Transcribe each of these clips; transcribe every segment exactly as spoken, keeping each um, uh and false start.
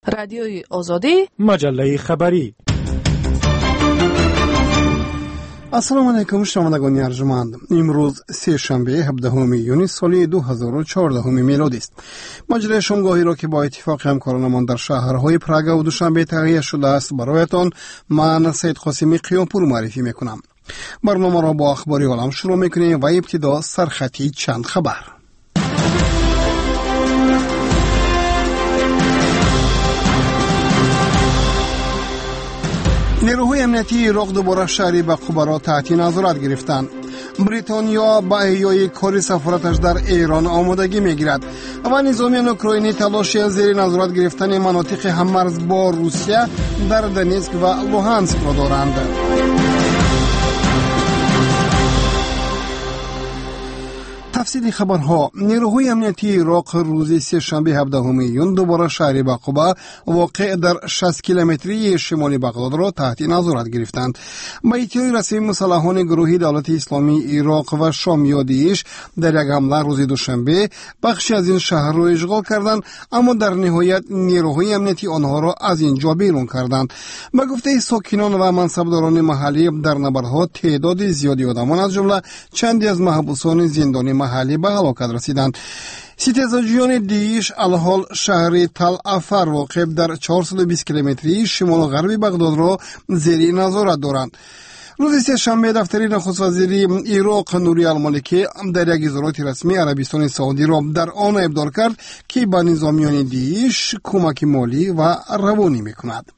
رادیوی آزادی، مجله خبری. السلام علیکم شنوندگان ارجمند. امروز سه شنبه هفدهم یونیو سال دو هزار و چهارده میلادی است. مجله شامگاهی را که با اتفاق همکارانمان در شهرهای پراگ و دوشنبه تهیه شده است برایتان من سید قاسمی قیامپور معرفی میکنم. برنامه را با اخباری عالم شروع میکنیم و ابتدا سرخطی چند خبر. نیروهای امنیتی عراق دوباره شهری بقوبه را تحت نظارت گرفتند. بریتانیا با احیای کار سفارتش در ایران آمادگی میگیرد و نظامیان اوکراینی تلاش زیر نظارت گرفتن مناطق هممرز با روسیه در دنیسک و لوهانسک را دارند. تفصیل خبرها. نیروهای امنیتی عراق روز سه شنبه هفدهم یونیو دوباره شهر بقوبه واقع در شصت کیلومتری شمالی بغداد را تحت نظارت گرفتند. با اطلاع رسمی مسلحان گروهی دولت اسلامی عراق و شام یادیش در یک حمله روز دوشنبه بخشی از این شهر را اشغال کردند، اما در نهایت نیروهای امنیتی آنها را از اینجا بیرون کردند. با گفته ساکنان و منصبداران محلی در نبردها تعداد زیادی آدمان از جمله چندی از محبوسان زندانی محلی به هلاکت رسیدند. ستیزجویان دیش الحال شهر تل افر واقع در چهارصد و بیست کیلومتری شمال و غربی بغداد را زیر نظارت دارند. روز سه شنبه دفتر نخست وزیر عراق نوری المالکی در یک اظهارات رسمی عربستان سعودی را در آن ابدار کرد که به نظامیان دیش کمک مالی و روانی میکند.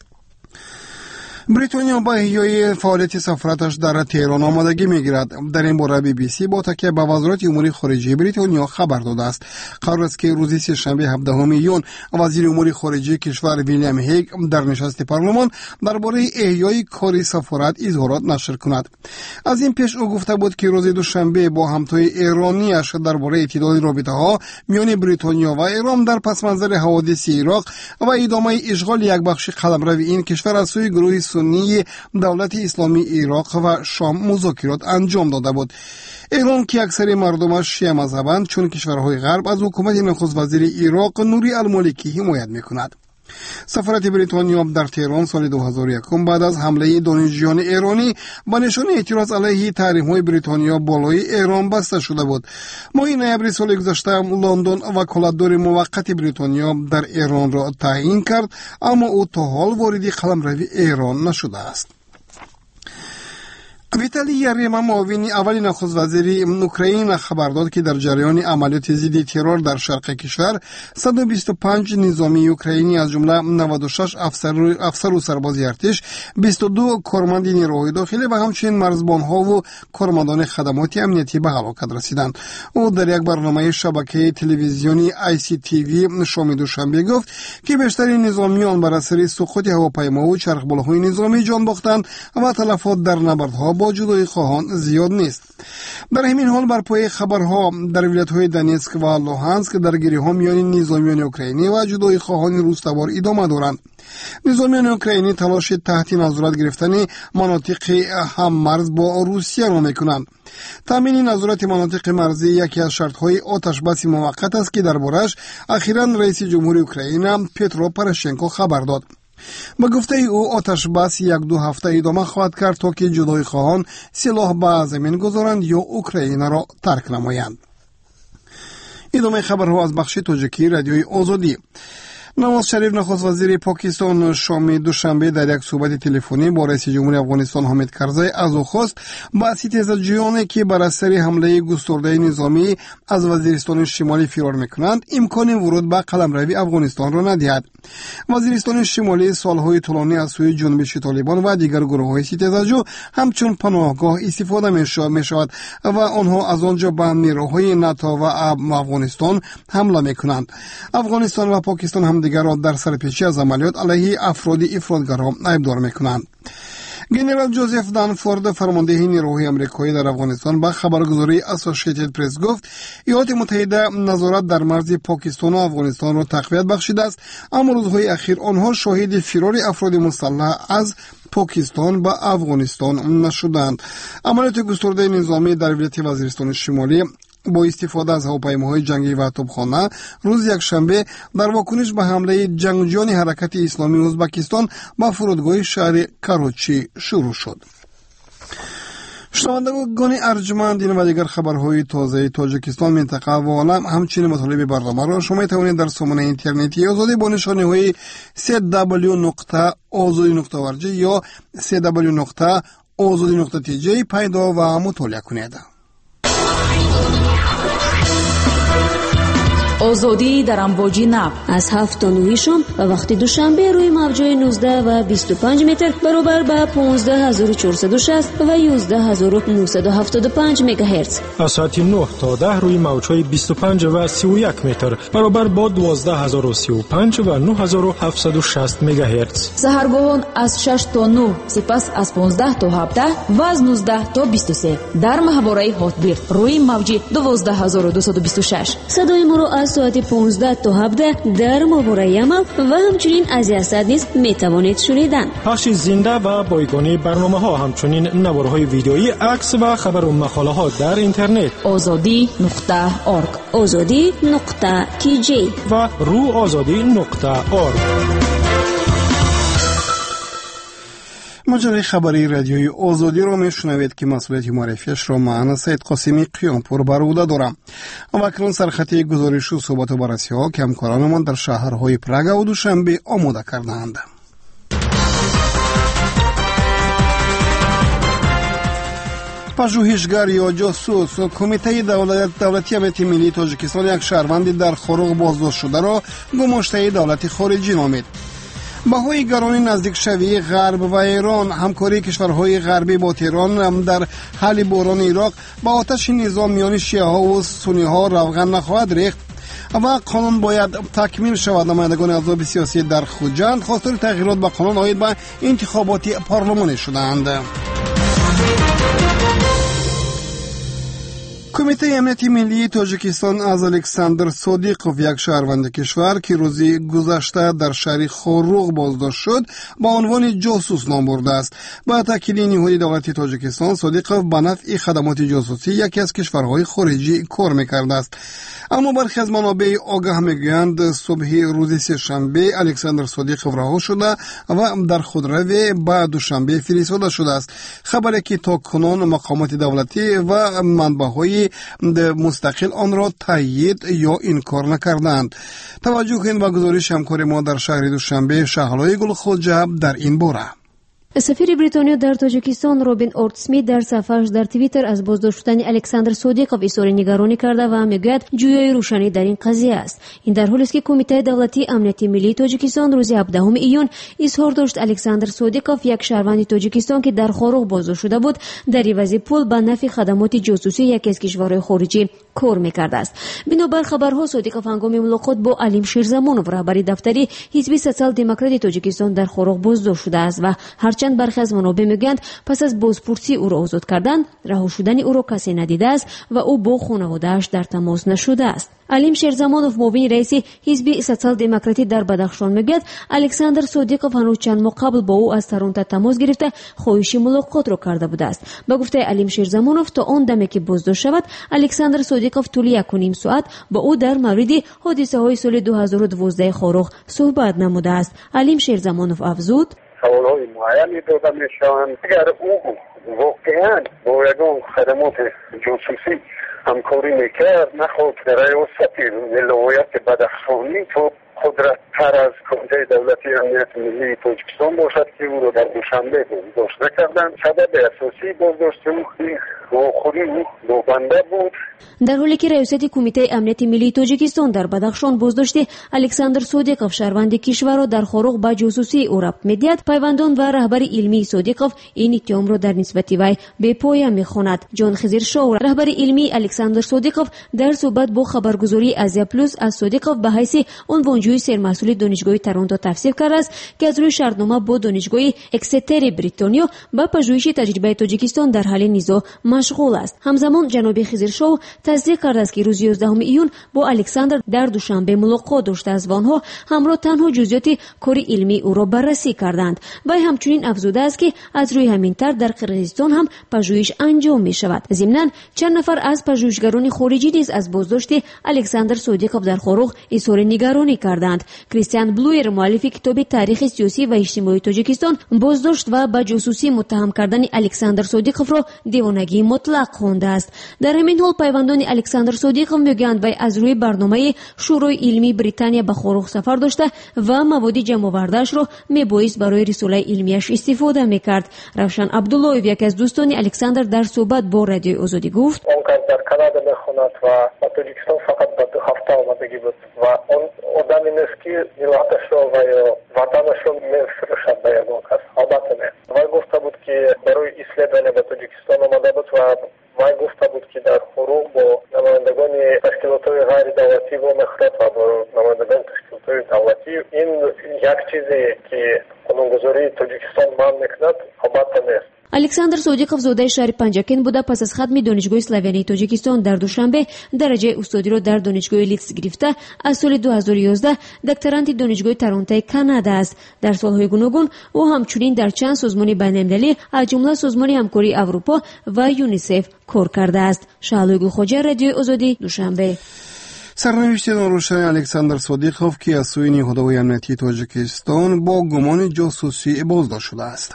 بریتانیا با احیای فعالیت سفارتش در تهران آمادگی میگیرد. در این باره بی بی سی با تکیه به وزارت امور خارجه بریتانیا خبر داده است. قرار است که روز سه‌شنبه هفدهم یونیو وزیر امور خارجه کشور ویلیام هیگ در نشست پارلمان درباره احیای کار سفارت اظهارات نشر کند. از این پیش او گفته بود که روز دوشنبه با همتای ایرانیش درباره اعتدال رابطه‌ها میان بریتانیا و ایران در پس منظر حوادث عراق و ادامه اشغال یک بخش قلمرو این کشور از سوی گروه سنی دولت اسلامی عراق و شام مذاکرات انجام داده بود. ایران که اکثر مردمش شیعه مذهبند چون کشورهای غرب از حکومت نخست وزیر عراق نوری المالکی حمایت میکند. سفارت بریتانیا در تهران سال دو هزار و یک بعد از حمله دانشجویان ایرانی با نشان اعتراض علیه تحریم‌های بریتانیا بالای ایران بسته شده بود. ماه نوامبر سال گذشته لندن وکالتدار موقت بریتانیا در ایران را تعیین کرد، اما او تا حال وارد قلمرو ایران نشده است. ویتالی یاریما معاون اول نخست وزیر اوکراین خبر داد که در جریان عملیات ضد ترور در شرق کشور صد و بیست و پنج نظامی اوکراینی از جمله نود و شش افسر افسر و سرباز ارتش، بیست و دو کارمند نیروهای داخلی و همچنین مرزبانها و کارمندان خدمات امنیتی به هلاکت رسیدند. او در یک برنامه شبکه تلویزیونی آی سی تی وی شام دوشنبه گفت که بیشتر نظامیان بر اثر سقوط هواپیما و چرخبالهای نظامی جان باختند و تلفات در نبردها با جدایی خواهان زیاد نیست. در همین حال بر پای خبرها در ولایت‌های دنیسک و لوهانسک درگیری‌ها میان نظامیان اوکراینی و جدایی خواهان روس‌تبار ادامه دارند. نظامیان اوکراینی تلاش تحت نظارت گرفتن مناطق هممرز با روسیه را میکنند. تامین نظارت مناطق مرزی یکی از شرط‌های آتش بس موقت است که دربارش اخیراً رئیس جمهوری اوکراین پیترو پروشنکو خبر داد. با گفته او آتش بس یک دو هفته ادامه خواهد کرد تا که جدایی خواهان سلاح به زمین گذارند یا اوکراین را ترک نمایند. ادامه خبرها از بخش تاجیکی رادیوی آزادی. نواز شریف نخست وزیر پاکستان شام دوشنبه در یک صحبت تلفنی با رئیس جمهور افغانستان حامد کرزی از او خواست با ستیزجویانی که بر اثر حمله گسترده نظامی از وزیرستان شمالی فرار میکنند امکان ورود به قلمرو افغانستان را ندهد. وزیرستان شمالی سالهای طولانی از سوی جنبش طالبان و دیگر گروه‌های ستیزجو همچون پناهگاه استفاده میشود و آنها از آنجا به نیروهای ناتو و افغانستان حمله میکنند. افغانستان و پاکستان هم دیگر را در سرپیچی از عملیات علیه افراد افراطگرا ایبدار میکنند. گنرال جوزف دانفورد فرمانده نیروهای آمریکایی در افغانستان با خبرگزاری اسوسییتد پرس گفت ایالات متحده نظارت در مرز پاکستان و افغانستان را تقویت بخشیده است، اما روزهای اخیر آنها شاهد فرار افراد مسلح از پاکستان به افغانستان نشدند. عملیات گسترده نظامی در ولایت وزیرستان شمالی با استفاده از هواپیماهای جنگی و توپخانه روز یکشنبه در واکنش به حمله جنگجویان حرکت اسلامی ازبکستان به فرودگاه شهر کراچی شروع شد. شنوندگان ارجمند، این و دیگر خبرهای تازه تاجیکستان، منطقه و عالم، همچنین مطالب برنامه را شما میتوانید در سامانه اینترنتی آزادی با نشانی های سی دبلیو نقطه آزادی نقطه او آر جی یا سی دبلیو نقطه آزادی نقطه تی جی پیدا و مطالعه کنید. آزادی در امواج نب از هفت تا نه شام و وقتی دوشنبه روی موج‌های نوزده و بیست و پنج متر برابر با پانزده هزار و چهارصد و شصت و یازده هزار و نهصد و هفتاد و پنج مگاهرتز. از ساعت نه تا ده روی موج‌های بیست و پنج و سی و یک متر برابر با دوازده هزار و سی و پنج و نه هزار و هفتصد و شصت مگاهرتز. سحرگاهان از شش تا نه، سپس از پانزده تا هفده و از نوزده تا بیست و سه در ماهواره هاتبیرد روی موج دوازده هزار و دویست و بیست و شش. صدای ما را از ساعت پانزده تا هفده در ماهواره عمل و همچنین از یاسد نیز میتوانید شنیدن. پخش زنده و بایگانی برنامه ها، همچنین نوارهای ویدیویی، عکس و خبر و مقاله ها در اینترنت آزادی نقطه اورگ، آزادی نقطه تی جی و رو آزادی نقطه اورگ. مجله خبری رادیوی آزادی را میشنوید که مسئولیت معرفیش را من سید قاسمی قیامپور بر عهده دارم. و اکنون سرخطی گزارش و صحبت و بررسی ها که همکارانمان در شهرهای پراگ و دوشنبه آماده کردند. پژوهشگر یا جاسوس کمیته دولت دولتی امنیت ملی تاجیکستان یک شهروند در خروق بازداشت شده را گماشته دولت خارجی نامید. بهای گرانی نزدیک شوی غرب و ایران، همکاری کشورهای غربی با تهران در حل بحران عراق با آتش نظام میان شیعه ها و سنی ها روغن نخواهد ریخت و قانون باید تکمیل شود. نمایندگان احزاب سیاسی در خوجند خواستار تغییرات به قانون عاید به انتخابات پارلمانی شدند. کمیته امنیت ملی تاجیکستان از الکساندر صادیقوف، یک شهروند کشور که روزی گذشته در شهر خوروغ بازداشت شد، با عنوان جاسوس نام برده است. با تاکید نهادی دولتی تاجیکستان، صادیقوف به نفع خدمات جاسوسی یکی از کشورهای خارجی کار می‌کرده است. اما برخی از منابع آگاه میگویند صبح روز سه‌شنبه الکساندر صادیقوف رها شده و در خودرو به دوشنبه فرستاده شده است. خبری که تاکنون مقامات دولتی و منبع‌های مستقل آن را تایید یا انکار نکردند. توجه کنید به گزارش همکار ما در شهر دوشنبه شهلای گلخوجه در این باره. سفیر بریتانیا در تاجیکستان رابین اورتسمیت در صفحه‌اش در توییتر از بازداشت شدن الکساندر صادیقوف اظهار نگرانی کرده و میگوید جویای روشنی در این قضیه است. این در حالی است که کمیته دولتی امنیت ملی تاجیکستان روز هفدهم ایون اظهار داشت الکساندر صادیقوف، یک شهروند تاجیکستان که در خوروغ بازداشت شده بود، در عوض پول به نفع خدمات جاسوسی یکی از کشورهای خارجی کار می‌کرده است. بنابر خبرها صادیقوف هنگام ملاقات با علیم شیرزمانوف رهبر دفتری حزب سوسیال دموکرات تاجیکستان در خوروغ بازداشت شده است و هرچند برخی از منابع میگویند پس از بازپرسی او را آزاد کردن، رها شدن او را کسی ندیده است و او با خانواده‌اش در تماس نشده است. علیم شیرزمانوف، معاون رئیس حزب سوسیال دموکراتی در بدخشان، میگوید الکساندر صادیقوف هنوز چند ماه قبل با او از تورنتو تماس گرفته خواهش ملاقات را کرده بوده است. با گفته علیم شیرزمانوف، تا آن دمی که بازداشت شود الکساندر صادیقوف طول یک و نیم ساعت با او در مورد حادثه های سال دو هزار و دوازده خوروغ صحبت نموده است. علیم شیرزمانوف افزود: سوالهای معینی داده میشوند. اگر او واقعا با یگان خدمات جاسوسی همکاری میکرد، نخواهد که ریاست ولایت بدخشانی تو قدرت تر از کمیته دولتی امنیت ملی تاجیکستان باشد که او را در دوشنبه بازداشت نکردند. سبب اساسی بازداشت او خودی دو بنده بود. در حالی که ریاست کمیته امنیت ملی تاجیکستان در بدخشان بازداشت الکساندر صادیقوف، شهروند کشور را در خوروغ با جاسوسی او ربط میدهد، پیوندان و رهبر علمی صادیقوف این اتهام را در نسبت وی به پایه میخواند. جان خضر شاه، رهبر علمی الکساندر صادیقوف، در صحبت با خبرگزاری آسیا پلوس از صادیقوف به حیث عنوانجوی جوی سرمسئول دانشگاه تورنتو تفسیر کرده است که از روی شرطنامه با دانشگاه اکستر بریتانیا با پژوهش تجربه تاجیکستان در حل نزاع مشغول است. همزمان جناب خضرشو تصدیق کرده است که روز یازدهم ایون با الکساندر در دوشنبه ملاقات داشته است و آنها همراه تنها جزئیات کار علمی او را بررسی کردند. و همچنین افزوده است که از روی همین طرح در قرقیزستان هم پژوهش انجام می شود. ضمناً چند نفر از پژوهشگران خارجی نیز از بازداشت الکساندر صادقوف در خاروغ اظهار نگرانی کردند. کریستیان بلویر مؤلف کتاب تاریخ سیاسی و اجتماعی تاجیکستان بازداشت و به جاسوسی متهم کردن الکساندر صادقوف را دیوانگی مطلق خوانده است. در همین حال پیوندان الکساندر صادقوف میگویند وی از روی برنامه شورای علمی بریتانیا به خاروغ سفر داشته و مواد جمع آورده‌اش را میبایست برای رساله علمیش استفاده میکرد. روشن عبداللهیف یکی از دوستان الکساندر در صحبت با رادیوی آزادی گفت: اون که در کانادا میخواند و با تاجیکستان فقط با دو هفته آمدگی بود و اون آدمی نیست که ملتش را و یا وطنش را میفروشد به یگان کس. البته نه. وی گفته بود که برای اسلیدن به تاجیکستان آمده بود و وی گفته بود که در خروغ با نمایندگان تشکیلات‌های غیر دولتی با مخالفت و با نمایندگان تشکیلات‌های دولتی این یک چیزی که قانونگذاری تاجیکستان من میکند البته نیست. الکساندر صادقوف زاده شهر پنجاکن بوده. پس از ختم دانشگاه اسلوونی تاجیکستان در دوشنبه درجه استادی را در دانشگاه لیدز گرفته. از سال دو هزار و یازده دکترانت دانشگاه تورنتو کانادا است. در سالهای گوناگون او همچنین در چند سازمان بین‌المللی از جمله سازمان همکاری اروپا و یونیسف کار کرده است. شعله گلخواجه، رادیو آزادی، دوشنبه. سرنوشت روشن الکساندر صادقوف که از سوی نیروهای امنیتی تاجیکستان با گمان جاسوسی بازداشت شده است.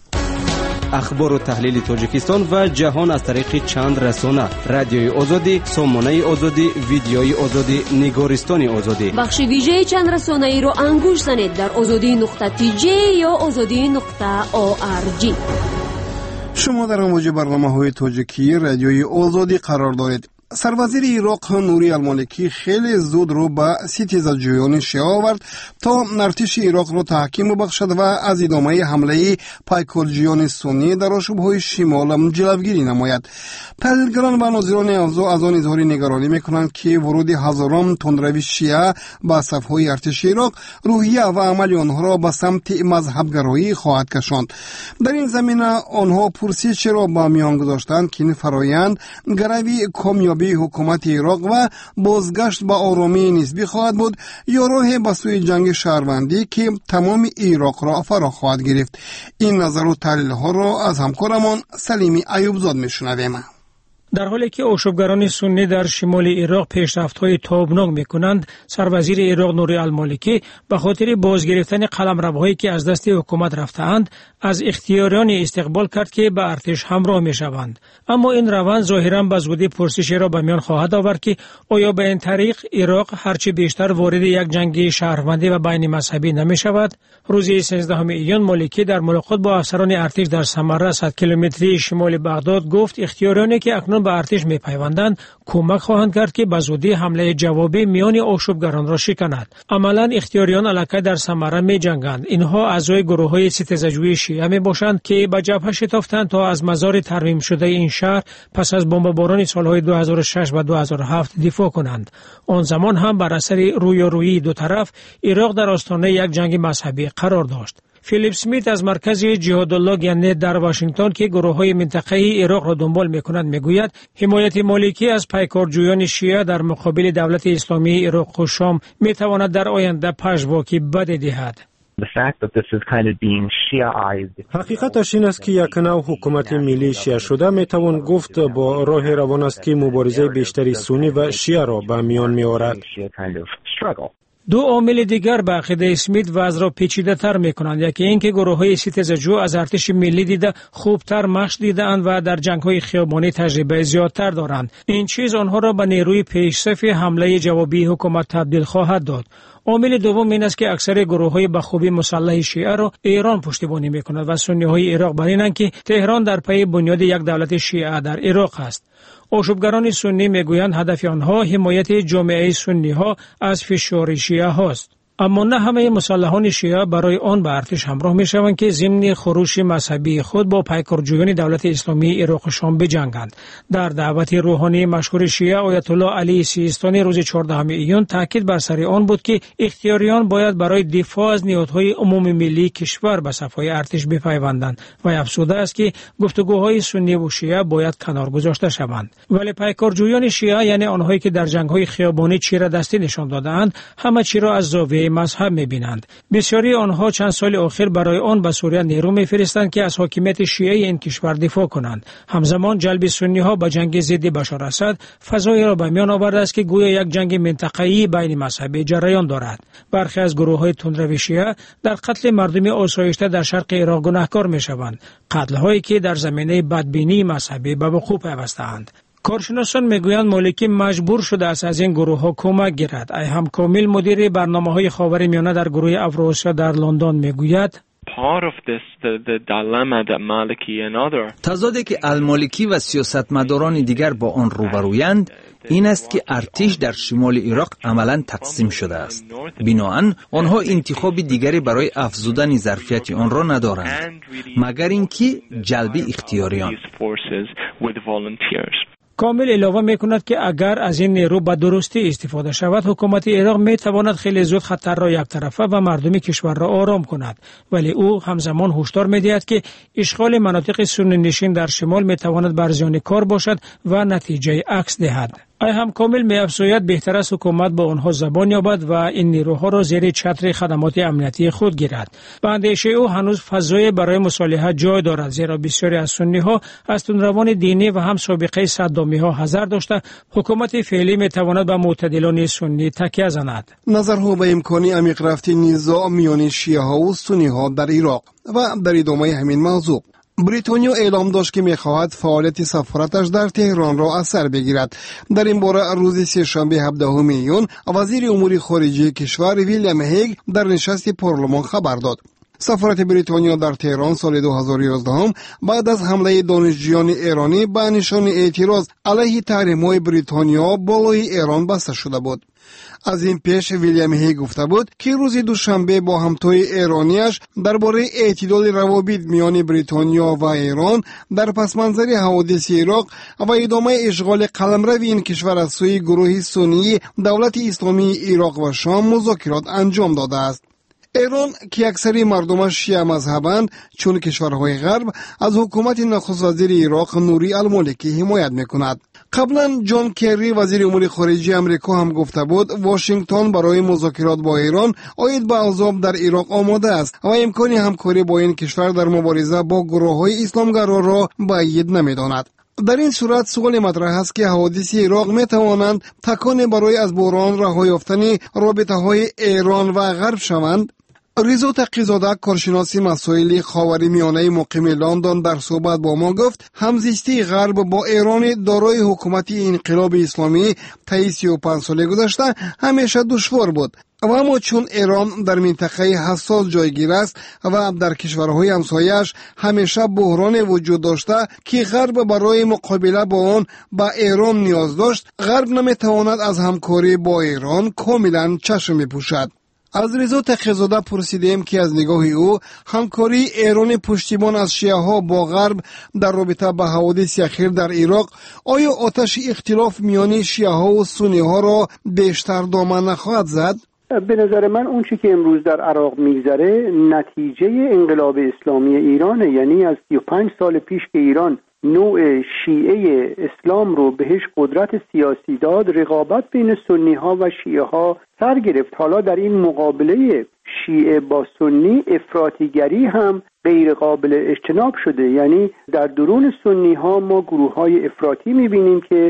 اخبار و تحلیل تاجیکستان و جهان از طریق چند رسانه: رادیوی آزادی، سامانه آزادی، ویدیوی آزادی، نگارستان آزادی. بخش ویژه چند رسانه ای را انگوش زنید در آزادی نقطه تی جی یا آزادی نقطه او آر جی. شما در امواج برنامه‌های تاجیکی رادیوی آزادی قرار دارید. سروزیر عراق نوری المالکی خیلی زود رو به ستیزجویان شیعه آورد تا ارتش عراق را تحکیم ببخشد و از ادامه حمله پیکرجویان سنی در آشوب‌های شمال جلوگیری نماید. تحلیلگران و ناظران اوضاع از آن اظهار نگرانی میکنند که ورود هزاران تندروی شیعه به صف‌های ارتش عراق روحیه و عمل آنها را به سمت مذهبگرایی خواهد کشاند. در این زمینه آنها پرسش را به میان گذاشتند که این فرایند گروی کامیابی حکومت عراق و بازگشت به آرامی نسبی خواهد بود یا راه به سوی جنگ شهروندی که تمام عراق را فرا خواهد گرفت. این نظر و تحلیل ها را از همکارمان سلیمی ایوبزاد میشنویم. در حالی که آشوبگران سنی در شمال عراق پیشرفت‌های تابناک می‌کنند، سروزیر عراق نوری المالکی به خاطر بازگرفتن قلمروهایی که از دست حکومت رفته‌اند، از اختیاریان استقبال کرد که به ارتش همراه می‌شوند. اما این روند ظاهراً به زودی پرسشی را به میان خواهد آورد که آیا به این طریق عراق هرچه بیشتر وارد یک جنگ شهروندی و بین مذهبی نمی‌شود؟ روز سیزدهم ایون مالکی در ملاقات با افسران ارتش در سمره صد کیلومتری شمال بغداد گفت اختیاریانی که اکنون به ارتش می‌پیوندند کمک خواهند کرد که به زودی حمله جوابی میان آشوبگران را شکند. عملاً اختیاریان علاقه در سمره می‌جنگند. اینها اعضای گروه‌های ستیزجویی شیعه میباشند که به جبهه شتافتند تا از مزار ترمیم شده این شهر پس از بمباران سالهای دو هزار و شش و دو هزار و هفت دفاع کنند. آن زمان هم بر اثر رویارویی دو طرف عراق در آستانه یک جنگ مذهبی قرار داشت. فیلیپ سمیت از مرکز جهادالله گنت در واشنگتن که گروه‌های منطقه‌ای عراق را دنبال می‌کنند میگوید حمایت مالکی از پیکارجویان شیعه در مقابل دولت اسلامی عراق و شام می‌تواند در آینده پژواکی بد دهد. حقیقتش این است که یک نوع حکومت ملی شیعه شده میتوان گفت با راه روان است که مبارزه بیشتری سنی و شیعه را به میان میآورد. دو عامل دیگر به عقیده اسمیت وضع را پیچیده تر می کنند. یکی اینکه گروه های ستیزجو از ارتش ملی دیده خوبتر مشق دیدند و در جنگ های خیابانی تجربه زیادتر دارند. این چیز آنها را به نیروی پیشصف حمله جوابی حکومت تبدیل خواهد داد. عامل دوم این است که اکثر گروه های به خوبی مسلح شیعه را ایران پشتیبانی می کند و سنی های عراق بر اینند که تهران در پی بنیاد یک دولت شیعه در عراق است. آشوبگران سنی میگویند هدف آنها حمایت جامعه سنی ها از فشار شیعه هاست. اما نه همه مسلحان شیعه برای آن به ارتش همراه می شوند که ضمن خروش مذهبی خود با پیکرجویان دولت اسلامی عراق و شام بجنگند. در دعوت روحانی مشهور شیعه آیت الله علی سیستانی روز چهاردهم ایون تاکید بر سر آن بود که اختیاریان باید برای دفاع از نهادهای عمومی ملی کشور به صفهای ارتش بپیوندند و افزوده است که گفتگوهای سنی و شیعه باید کنار گذاشته شوند. ولی پیکرجویان شیعه یعنی آنهایی که در جنگ‌های خیابانی چیره دستی نشان دادند همه چی را از زاویه مذهب می‌بینند. بسیاری آنها چند سال اخیر برای آن به سوریه نیرو می‌فرستند که از حاکمیت شیعه این کشور دفاع کنند. همزمان جلب سنی‌ها به جنگ ضد بشار اسد فضایی را به میان آورده است که گویا یک جنگ منطقه‌ای بین مذاهب جریان دارد. برخی از گروه‌های تندرو شیعه در قتل مردم آسایشته در شرق عراق گناهکار می‌شوند، قتل‌هایی که در زمینه بدبینی مذهبی به وقوع پیوسته‌اند. کارشناسان میگویند مالکی مجبور شده است از این گروه ها کمک گیرد. ایهام کامل مدیر برنامه‌های خاورمیانه در گروه افراسیا در لندن میگوید تضادی که المالکی و سیاستمداران دیگر با آن روبرویند این است که ارتش در شمال عراق عملاً تقسیم شده است. بنابراین آنها انتخاب دیگری برای افزودن ظرفیت آن را ندارند مگر اینکه جلب اختیاریان. کامل علاوه میکند که اگر از این نیرو به درستی استفاده شود حکومت عراق میتواند خیلی زود خطر را یک طرفه و مردم کشور را آرام کند، ولی او همزمان هشدار میدهد که اشغال مناطق سنی نشین در شمال میتواند بر زیان کار باشد و نتیجه عکس دهد. ایهام کامل می‌افزاید بهتر است حکومت با آنها زبان یابد و این نیروها را زیر چتر خدمات امنیتی خود گیرد. به اندیشه او هنوز فضای برای مصالحت جای دارد، زیرا بسیاری از سنی‌ها از تندروان دینی و هم سابقه صدامی‌ها حذر داشته حکومت فعلی می‌تواند به معتدلان سنی تکیه زند. نظرها به امکان عمیق رفت نزاع میان شیعه‌ها و سنی‌ها در عراق و در ادامه همین موضوع بریتانیا اعلام داشت که می‌خواهد فعالیت سفارتش در تهران را از سر بگیرد. در این باره روز سه‌شنبه هفدهم ایون وزیر امور خارجه کشور ویلیام هیگ در نشست پارلمان خبر داد. سفارت بریتانیا در تهران سال دو هزار و یازده بعد از حمله دانشجویان ایرانی به نشان اعتراض علیه تحریم‌های بریتانیا بالای ایران بسته شده بود. از این پیش ویلیام هیگ گفته بود که روز دوشنبه با همتای ایرانیش درباره اعتدال روابط میان بریتانیا و ایران در پس منظر حوادث عراق و ادامه اشغال قلمرو این کشور از سوی گروه سنی دولت اسلامی عراق و شام مذاکرات انجام داده است. ایران که اکثر مردمش شیعه مذهبند چون کشورهای غرب از حکومت نخست وزیر عراق نوری المالکی حمایت میکند. قبلا جان کری وزیر امور خارجه امریکا هم گفته بود واشنگتن برای مذاکرات با ایران عاید به عذاب در عراق آماده است و امکان همکاری با این کشور در مبارزه با گروه‌های اسلامگرا را بعید نمی‌داند. در این صورت سوال مطرح است که حوادث عراق می توانند تکان برای از بحران رها یافتن رابطه‌های ایران و غرب شوند. رضا تقی‌زاده کارشناس مسائل خاورمیانه مقیم لندن در صحبت با ما گفت همزیستی غرب با ایران دارای حکومت انقلاب اسلامی طی سی و پنج سال گذشته همیشه دشوار بود و اما چون ایران در منطقه حساس جایگیر است و در کشورهای همسایه‌اش همیشه بحران وجود داشته که غرب برای مقابله با آن با ایران نیاز داشت، غرب نمیتواند از همکاری با ایران کاملا چشم بپوشد. از رضا تقی‌زاده پرسیدیم که از نگاه او همکاری ایران پشتیبان از شیعه ها با غرب در رابطه با حوادث اخیر در عراق آیا آتش اختلاف میان شیعه ها و سنی ها را بیشتر دامن نخواهد زد؟ به نظر من اون چی که امروز در عراق میگذره نتیجه انقلاب اسلامی ایرانه، یعنی از سی و پنج سال پیش که ایران نوع شیعه اسلام رو بهش قدرت سیاسی داد، رقابت بین سنی ها و شیعه ها سر گرفت. حالا در این مقابله شیعه با سنی افراطیگری هم غیر قابل اجتناب شده، یعنی در درون سنی ها ما گروه های افراطی میبینیم که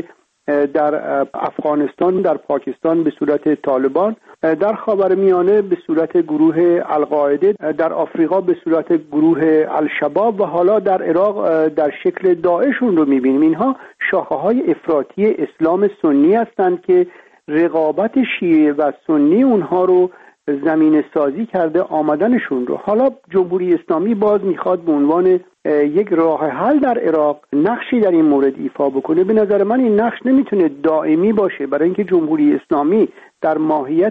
در افغانستان، در پاکستان به صورت طالبان، در خاورمیانه به صورت گروه القاعده، در آفریقا به صورت گروه الشباب و حالا در عراق در شکل داعشون رو میبینیم. اینها شاخه های افراطی اسلام سنی هستند که رقابت شیعه و سنی اونها رو زمین سازی کرده آمدنشون رو. حالا جمهوری اسلامی باز میخواد به عنوان یک راه حل در عراق نقشی در این مورد ایفا بکنه. به نظر من این نقش نمیتونه دائمی باشه، برای اینکه جمهوری اسلامی در ماهیت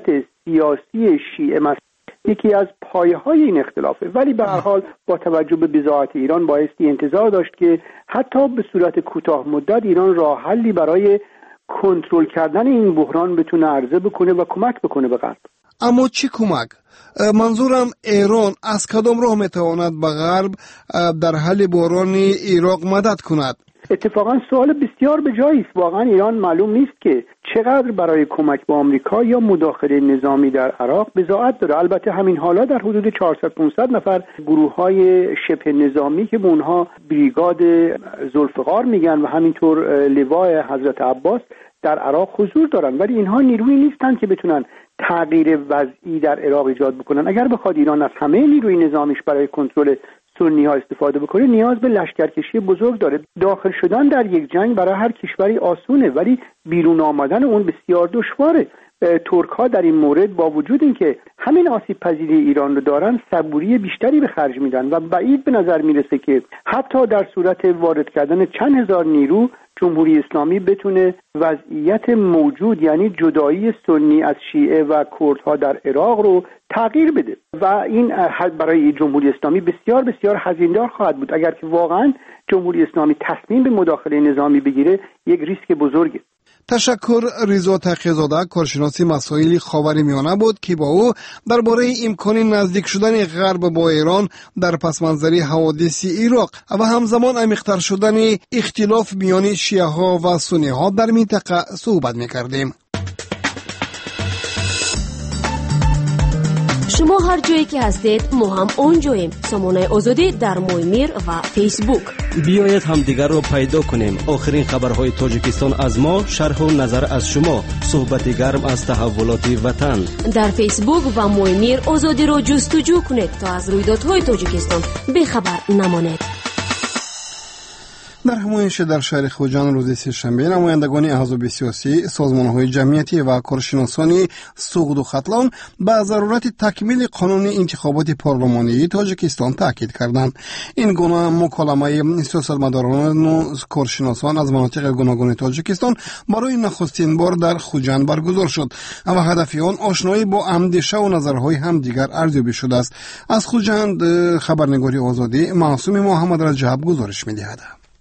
سیاسی شیعه مسیح یکی از پایه‌های این اختلافه، ولی به هر حال با توجه به بضاعت ایران بایستی انتظار داشت که حتی به صورت کوتاه مدت ایران راه حلی برای کنترل کردن این بحران بتونه عرضه بکنه و کمک بکنه به غرب. اما چی کمک؟ منظورم ایران از کدام راه میتواند به غرب در حل بحران عراق مدد کند؟ اتفاقا سوال بسیار به جایی است. واقعا ایران معلوم نیست که چقدر برای کمک به آمریکا یا مداخله نظامی در عراق بضاعت داره. البته همین حالا در حدود چهارصد پانصد نفر گروه‌های شبه نظامی که به اونها بریگاد ذوالفقار میگن و همینطور لوای حضرت عباس در عراق حضور دارن، ولی اینها نیرویی نیستن که بتونن تغییر وضعی در عراق ایجاد بکنن. اگر بخواد ایران از همه نیروی نظامیش برای کنترل سنی ها استفاده بکنه، نیاز به لشکرکشی بزرگ داره. داخل شدن در یک جنگ برای هر کشوری آسونه، ولی بیرون آمدن اون بسیار دشواره. ترک ها در این مورد با وجود اینکه همین آسیب پذیری ایران رو دارن، صبوری بیشتری به خرج میدن و بعید به نظر میرسه که حتی در صورت وارد کردن چند هزار نیرو جمهوری اسلامی بتونه وضعیت موجود، یعنی جدایی سنی از شیعه و کردها در عراق رو تغییر بده و این برای جمهوری اسلامی بسیار بسیار هزینه‌دار خواهد بود. اگر که واقعا جمهوری اسلامی تصمیم به مداخله نظامی بگیره، یک ریسک بزرگه. تشکر. رضا تقی‌زاده، کارشناس مسائل خاورمیانه بود که با او درباره امکان نزدیک شدن غرب با ایران در پس‌منظر حوادث عراق و همزمان عمیق‌تر شدن اختلاف میان شیعه ها و سنی ها در منطقه صحبت می‌کردیم. شما هر جایی که هستید ما هم اونجاییم. سامانه آزادی در مویمیر و فیسبوک. بیایید همدیگر رو پیدا کنیم. آخرین خبرهای تاجیکستان از ما، شرح و نظر از شما، صحبت گرم از تحولات وطن. در فیسبوک و مویمیر آزادی رو جستجو کنید تا از رویدادهای تاجیکستان بخبر نمانید. در همایش در شهر خوجان روز سه‌شنبه نمایندگان احزاب سیاسی، سازمان‌های جمعیتی و کارشناسان سقوط و ختلان به ضرورت تکمیل قانون انتخابات پارلمانی تاجیکستان تاکید کردند. این گونه مکالمه سیاستمداران و کارشناسان از مناطق گوناگون تاجیکستان برای نخستین بار در خوجان برگزار شد و هدف آن آشنایی با اندیشه و نظرهای همدیگر ارزیابی شده است. از خوجان خبرنگاری آزادی معصوم محمد رجب گزارش می‌دهد.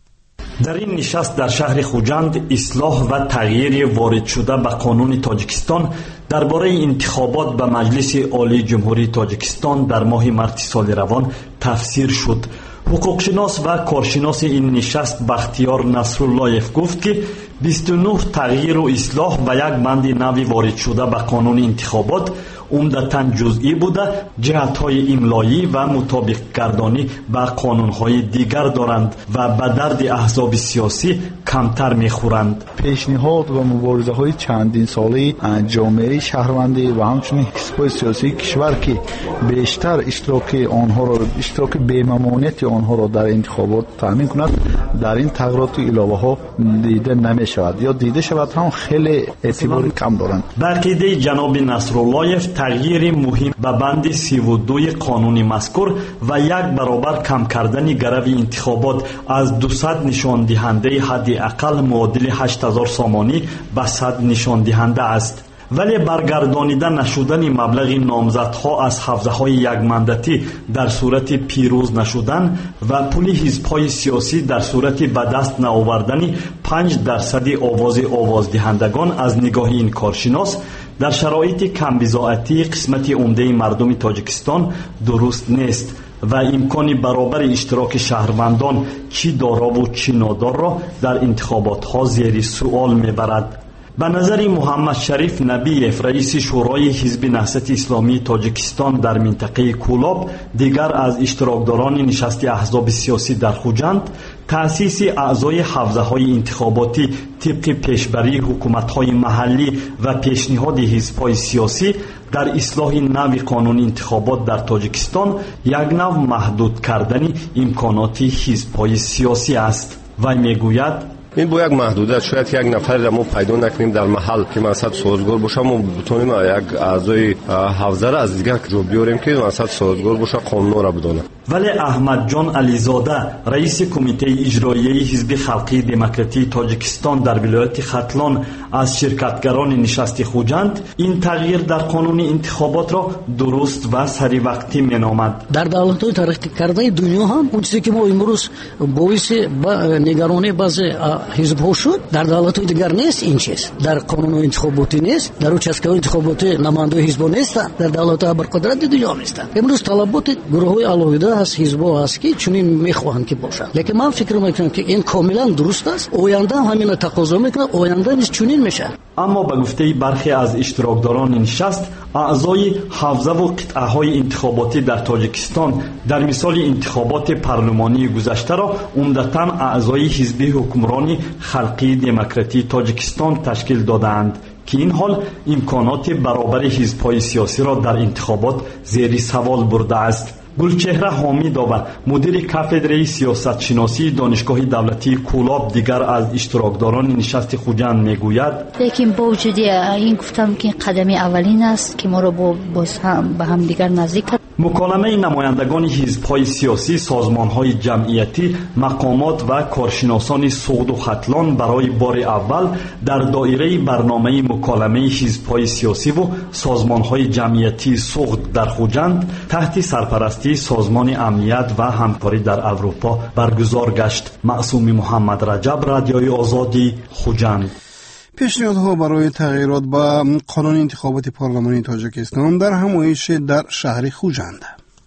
در این نشست در شهر خوجند اصلاح و تغییر وارد شده به قانون تاجیکستان درباره انتخابات به مجلس عالی جمهوری تاجیکستان در ماه مارس سال روان تفسیر شد. حقوقشناس و کارشناس این نشست بختیار نصراللهیف گفت که بیست و نه تغییر و اصلاح و یک بند نوی وارد شده به قانون انتخابات عمدتاً جزئی بوده، جهت‌های املایی و مطابق گردانی به قانون‌های دیگر دارند و به درد احزاب سیاسی کمتر می‌خورند. پیشنهاد و مبارزه‌های چندین ساله جامعه شهروندی و همچنین حزب‌های سیاسی کشور که بیشتر اشتراک آنها را اشتراک بی‌ممانعت آنها را در انتخابات تضمین کند، در این تغییرات و علاوه‌ها دیده نمی‌شود یا دیده شود هم خیلی اعتبار کم دارند. در عقیده جناب نصراللهیف تغییر مهم به بند سی و دو قانون مذکور و یک برابر کم کردن گرو انتخابات از دویست نشان دهنده حد اقل معادل هشت هزار سامانی به صد نشان دهنده است. ولی برگردانیده نشدن مبلغ نامزدها از حوزه‌های یک مندتی در صورت پیروز نشدن و پول حزب‌های سیاسی در صورت به دست نآوردن پنج درصد آواز آوازدهندگان از نگاه این کارشناس در شرایط کم بضاعتی قسمت عمده مردم تاجیکستان درست نیست و امکان برابر اشتراک شهروندان چی دارا و چی نادار را در انتخابات ها زیر سؤال میبرد. به نظر محمد شریف نبیف رئیس شورای حزب نهضت اسلامی تاجیکستان در منطقه کولاب دیگر از اشتراکداران نشست احزاب سیاسی در خوجند، تأسیس اعضای حوزه‌های انتخاباتی طبق پیشبری حکومت‌های محلی و پیشنهاد حزب‌های سیاسی در اصلاح نوع قانون انتخابات در تاجیکستان یک نوع محدود کردن امکانات حزب‌های سیاسی است. و میگوید این با یک محدودیت شاید یک نفر را ما پیدا نکنیم در محل که مثلا سازگار باشه، ما بتونیم یک اعضای حوزه را از دیگر جو بیاریم که مثلا سازگار باشه، قانون را بدونه. ولی احمد جان علیزاده رئیس کمیته اجرایی حزب خلقی دموکراتی تاجیکستان در ولایت ختلان از شرکتگران نشست خوجند این تغییر در قانون انتخابات را درست و سری وقتی مینامد. در دولت‌های ترقی کرده دنیا هم اون چیزی که ما امروز باعث نگرانی بعضی حزب‌ها شد در دولت‌های دیگر نیست. این چیز در قانون انتخاباتی نیست، در участковые انتخاباتی نماینده حزب نیستند، در دولت‌های برقدرت دنیا نیستند. امروز طلبات گروه‌های علاوه از حزب‌ها است که چنین می‌خواهند که باشد. لیکن من فکر می‌کنم که این کاملا درست است. آینده همین تقاضا می‌کنه، آینده نیز چنین میشه. اما به گفته برخی از اشتراکداران نشست، اعضای حوزه و قطعه‌های انتخاباتی در تاجیکستان در مثال انتخابات پارلمانی گذشته را عمدتاً اعضای حزب حکمرانی خلقی دموکراتی تاجیکستان تشکیل دادند که این حال امکانات برابر حزب‌های سیاسی را در انتخابات زیر سوال برده است. گلچهره حامیدова مدیر کافدره سیاست شناسی دانشگاه دولتی کولاب دیگر از اشتراکداران نشست خوجند میگوید لیکن با وجود این گفتم که قدم اولین است که ما را با باز هم به هم دیگر نزدیک کرد. مکالمه نمایندگان حزب‌های سیاسی، سازمان‌های جمعیتی، مقامات و کارشناسان سوغد و ختلان برای بار اول در دایره برنامه مکالمه حزب‌های سیاسی و سازمان‌های جمعیتی سوغد در خوجند تحت سرپرستی سازمان امنیت و همکاری در اروپا برگزار گشت. معصوم محمد رجب، رادیوی آزادی، خوجند. پیشنهادها برای تغییرات با قانون انتخابات پارلمانی تاجیکستان در همایش در شهر خوجند.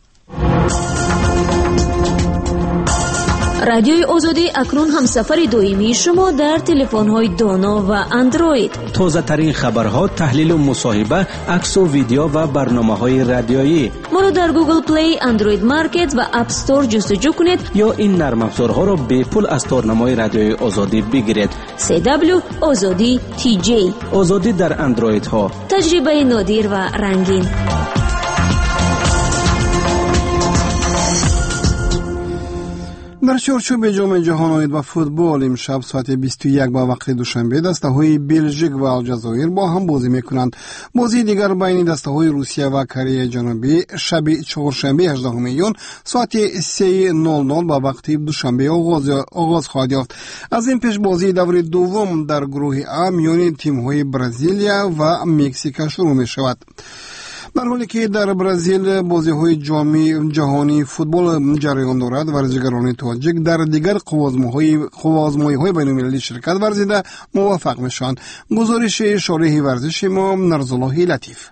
رادیوی آزادی اکنون هم سفر دویمی شما در تلفن‌های دانا و اندروید. تازه ترین خبرها، تحلیل و مصاحبه، عکس و ویدیو و برنامه‌های رادیویی. ما را در گوگل پلی، اندروید مارکت و اپ استور جستجو کنید یا این نرم افزارها را به پول از تارنمای رادیوی آزادی بگیرید. سی دبلیو آزادی تی جی. آزادی در اندروید ها. تجربه نادر و رنگین. در چارچوب جام جهانی و فوتبال امشب ساعت بیست و یک با وقت دوشنبه دسته‌های بلژیک و الجزایر با هم بازی می‌کنند. بازی دیگر بین دسته‌های روسیه و کره جنوبی شب چهارشنبه هجدهم میلیون ساعت سه نول نول با وقت دوشنبه آغاز آغاز خواهد یافت. از این پیش بازی دور دوم در گروه ا میان تیم‌های برزیلیا و مکزیک شروع می‌شود. در حالی که در برزیل بازی‌های جام جهانی فوتبال جریان دارد، ورزشکاران تاجیک در دیگر قوازمایی‌های بین‌المللی شرکت ورزیده موفق میشوند. گزارش شارح ورزش ما نرزالله لطیف.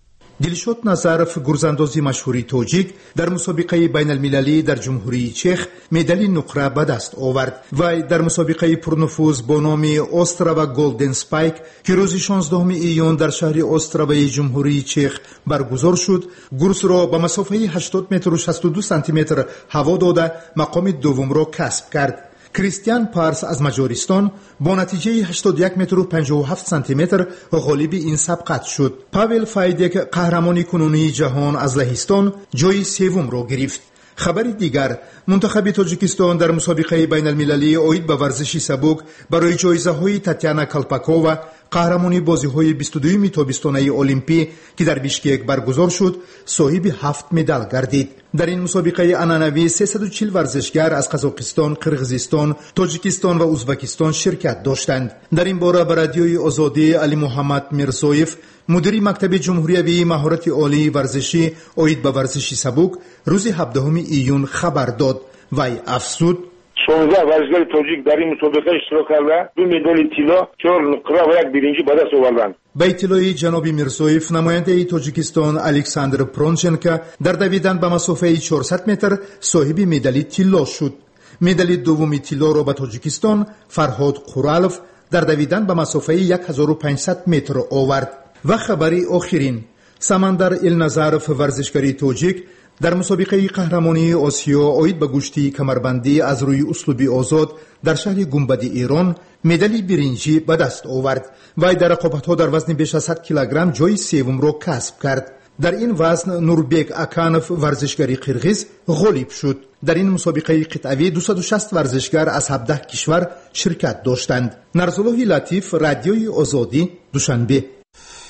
دلشاد نظرов گرزاندازی مشهوری تاجیک در مسابقه بین المللی در جمهوری چخ مدال نقره به دست آورد و در مسابقه پرنفوذ با نام استراوا گلدن سپایک که روز شانزدهم ایون در شهر استراوای جمهوری چخ برگزار شد، گرز را به مسافه هشتاد متر و شصت و دو سانتی متر هوا داده مقام دوم را کسب کرد. کریستیان پارس از مجارستان با نتیجه هشتاد و یک متر و پنجاه و هفت سانتی متر غالب این سبقت شد. پاول فایدک قهرمان کنونی جهان از لهستان جای سوم را گرفت. خبر دیگر، منتخب تاجیکستان در مسابقه بین المللی اوید به ورزش سبک برای جایزه های تاتیانا کالپاکووا قهرمانی بازی های بیست و دوم تابستانه المپی که در بیشکک برگزار شد صاحب هفت مدال گردید. در این مسابقه عنعنوی سیصد و چهل ورزشکار از قزاقستان، قرقیزستان، تاجیکستان و ازبکستان شرکت داشتند. در این باره به رادیوی آزادی علی محمد میرزویف، مدیر مکتب جمهوری مهارت عالی ورزشی اوید به ورزش سبک، روز هفدهم ایون خبر داد. وی افزود: شانزده ورزشکار تاجیک در این مسابقه اشتراک کردند. دو مدال طلا، چهار نقره و یک برنجی به دست آوردند. به اطلاع جناب میرزویف، نماینده تاجیکستان الکساندر پرونچنکا در دویدن به مسافه چهارصد متر صاحب مدال طلا شد. مدال دوم طلا را به تاجیکستان فرهاد قورالوف در دویدن به مسافه هزار و پانصد متر آورد. و خبری آخرین، سمندر النظرов ورزشکاری تاجیک در مسابقه قهرمانی آسیا اوید به گشتی کمربندی از روی اسلوبی آزاد در شهر گنبد ایران مدال برنجی به دست آورد و در رقابت‌ها در وزن بیش از صد کیلوگرم جای سوم را کسب کرد. در این وزن نوربک اکانوف ورزشکاری قرقیز غالب شد. در این مسابقه قطعی دویست و شصت ورزشکار از هفده کشور شرکت داشتند. نرزالله لطیف، رادیوی آزادی، دوشنبه.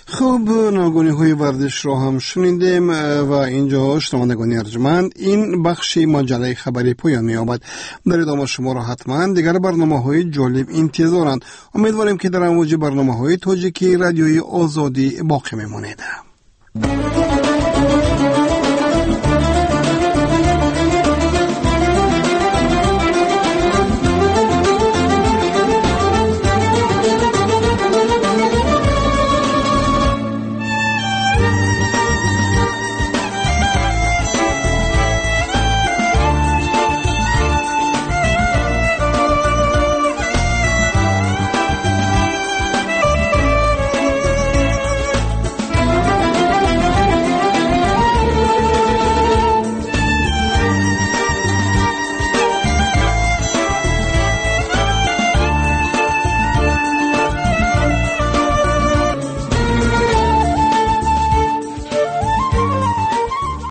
خب ناگونی های ورزش را هم شنیدیم و اینجا شنوندگان ارجمند این بخش مجله خبری پایان می یابد. در ادامه شما را حتما دیگر برنامه های جالب انتظارند. امیدواریم که در امواج برنامه های تاجیکی رادیوی آزادی باقی میمانید.